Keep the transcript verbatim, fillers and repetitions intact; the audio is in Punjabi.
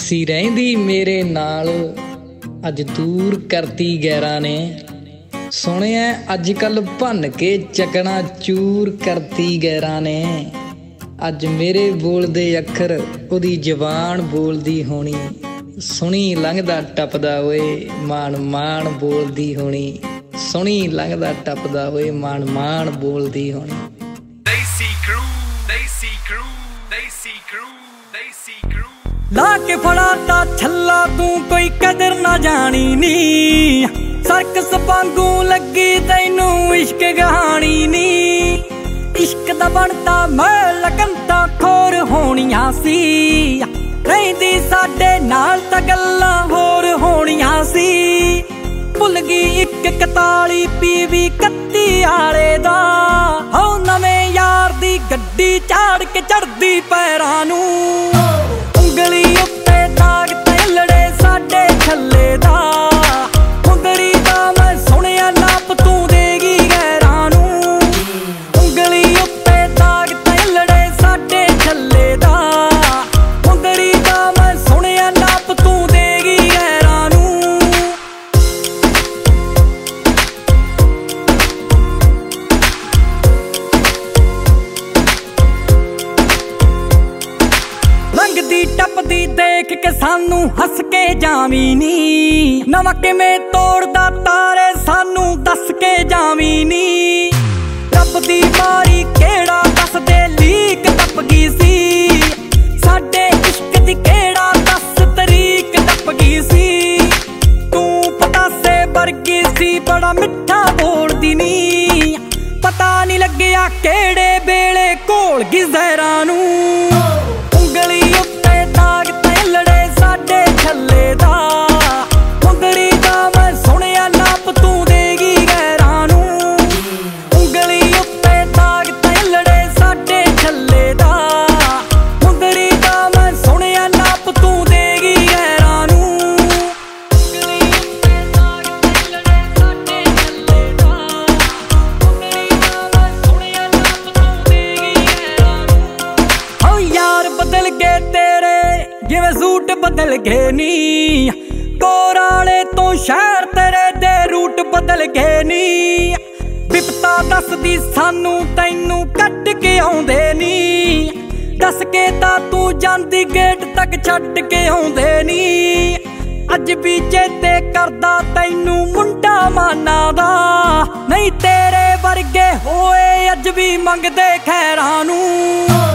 ਸੀ ਰਹਿੰਦੀ ਮੇਰੇ ਨਾਲ ਅੱਜ ਦੂਰ ਕਰਤੀ ਗੈਰਾਂ ਨੇ। ਸੁਣਿਆ ਅੱਜ ਕੱਲ ਭੰਨ ਕੇ ਚੱਕਣਾ ਚੂਰ ਕਰਤੀ ਗੈਰਾਂ ਨੇ। ਅੱਜ ਮੇਰੇ ਬੋਲਦੇ ਅੱਖਰ ਉਹਦੀ ਜ਼ਬਾਨ ਬੋਲਦੀ ਹੋਣੀ। ਸੁਣੀ ਲੰਘਦਾ ਟੱਪਦਾ ਓਏ ਮਾਣ ਮਾਣ ਬੋਲਦੀ ਹੋਣੀ। ਸੁਣੀ ਲੰਘਦਾ ਟੱਪਦਾ ਓਏ ਮਾਣ ਮਾਣ ਬੋਲਦੀ ਹੋਣੀ। ਦੇਸੀ ਕਰੂ ਦੇਸੀ ਕਰੂ ਦੇਸੀ ਕਰੂ ਦੇਸੀ ਕਰੂ ਲਾ ਕੇ ਫੜਾ ਤਾ ਛੱਲਾ ਤੂੰ ਕੋਈ ਕਦਰ ਨਾ ਜਾਣੀ ਨੀ। ਸਰਕਸ ਵਾਂਗੂ ਲੱਗੀ ਤੈਨੂੰ ਇਸ਼ਕ ਕਹਾਣੀ ਨੀ। ਇਸ਼ਕ ਦਾ ਬਣਦਾ ਮੈਂ ਲਕੰਤਾ ਖੋਰ ਹੋਣੀਆਂ ਸੀ। ਰਹਿੰਦੀ ਸਾਡੇ ਨਾਲ ਤਾਂ ਗੱਲਾਂ ਹੋਰ ਹੋਣੀਆਂ ਸੀ। ਭੁੱਲ ਗਈ ਇੱਕ ਇਕਤਾਲੀ ਪੀਵੀ ਕੱਤੀ ਆਲੇ ਦਾ। ਹੋ ਨਵੇਂ ਯਾਰ ਦੀ ਗੱਡੀ ਝਾੜ ਕੇ ਚੜਦੀ ਪੈਰਾਂ ਨੂੰ। ਉਂਗਲੀ ਉੱਤੇ ਦਾਗ ਤੇਲੜੇ ਸਾਡੇ ਛੱਲੇ ਦਾ। ਮੁੰਦਰੀ ਦਾ ਮੈਂ ਸੁਣਿਆ ਨਾਪ ਤੂੰ ਦੇਗੀ ਗੈਰਾਂ ਨੂੰ। ਉਂਗਲੀ ਉੱਤੇ ਦਾਗ ਤੇਲੜੇ ਸਾਡੇ ਛੱਲੇ ਦਾ। ਮੁੰਦਰੀ ਦਾ ਮੈਂ ਸੁਣਿਆ ਨਾਪ ਤੂੰ ਦੇਗੀ ਗੈਰਾਂ ਨੂੰ। ਲੰਘਦੀ ਟੱਪਦੀ ਦੇਖ ਕੇ ਸਾਨੂੰ ਹੱਸ ਕੇ ਜਾਵੀਂ ਨੀ। ਨਵਾਂ ਕਿਵੇਂ ਤੋੜਦਾ ਤਾਰੇ ਸਾਨੂੰ ਦੱਸ ਕੇ ਜਾਵੀਂ ਨੀ। ਰੱਬ ਦੀ ਮਾਰੀ ਕਿਹੜਾ ਦੱਸਦੇ ਲੀਕ ਟੱਪ ਗਈ ਸੀ। ਸਾਡੇ ਇਸ਼ਕ ਦੀ ਕਿਹੜਾ ਦਸ ਤਰੀਕ ਟੱਪ ਗਈ ਸੀ। ਤੂੰ ਪਤਾਸੇ ਵਰਗੀ ਸੀ ਬੜਾ ਮਿੱਠਾ ਬੋਲਦੀ ਨੀ। ਪਤਾ ਨੀ ਲੱਗਿਆ ਕਿਹੜੇ ਵੇਲੇ ਘੋਲ ਗਈ ਜ਼ਹਿਰਾਂ ਨੂੰ। ਉਂਗਲੀ ਉੱਤੇ ਦਾਗ ਤੇਲੜੇ ਸਾਡੇ ਛੱਲੇ ਦਾ। ਮੁੰਦਰੀ ਦਾ ਮੈਂ ਸੁਣਿਆ ਨਾਪ ਤੂੰ ਦੇਗੀ ਗੈਰਾਂ ਨੂੰ। ਉਂਗਲੀ ਉੱਤੇ ਦਾਗ ਤੇਲੜੇ ਸਾਡੇ ਛੱਲੇ ਦਾ। ਮੁੰਦਰੀ ਦਾ ਮੈਂ ਸੁਣਿਆ ਨਾਪ ਤੂੰ ਦੇਗੀ ਗੈਰਾਂ ਨੂੰ। ਉਂਗਲੀ ਉੱਤੇ ਦਾਗ ਤੇਲੜੇ ਸਾਡੇ ਛੱਲੇ ਦਾ। ਮੁੰਦਰੀ ਦਾ ਮੈਂ ਸੁਣਿਆ ਨਾਪ ਤੂੰ ਦੇਗੀ ਗੈਰਾਂ ਨੂੰ। ਓ ਯਾਰ ਬਦਲ ਗਏ ਤੇਰੇ ਜਿਵੇਂ ਸੂਟ ਬਦਲ ਗਏ ਨੀ। ਕੋਰਾਲੇ ਤੋਂ ਸ਼ਹਿਰ ਤੇਰੇ ਦੇ ਰੂਟ ਬਦਲ ਗਏ ਨੀ। ਬਿਪਤਾ ਦੱਸਦੀ ਸਾਨੂੰ ਤੈਨੂੰ ਕੱਢ ਕੇ ਆਉਂਦੇ ਨੀ। ਦੱਸ ਕੇ ਤਾਂ ਤੂੰ ਜਾਂਦੀ ਗੇਟ ਤੱਕ ਛੱਡ ਕੇ ਆਉਂਦੇ ਨੀ। ਅੱਜ ਵੀ ਚੇਤੇ ਕਰਦਾ ਤੈਨੂੰ ਮੁੰਡਾ ਮਾਨਾ ਦਾ। ਨਹੀਂ ਤੇਰੇ ਵਰਗੇ ਹੋਏ ਅੱਜ ਵੀ ਮੰਗਦੇ ਖੈਰਾਂ ਨੂੰ।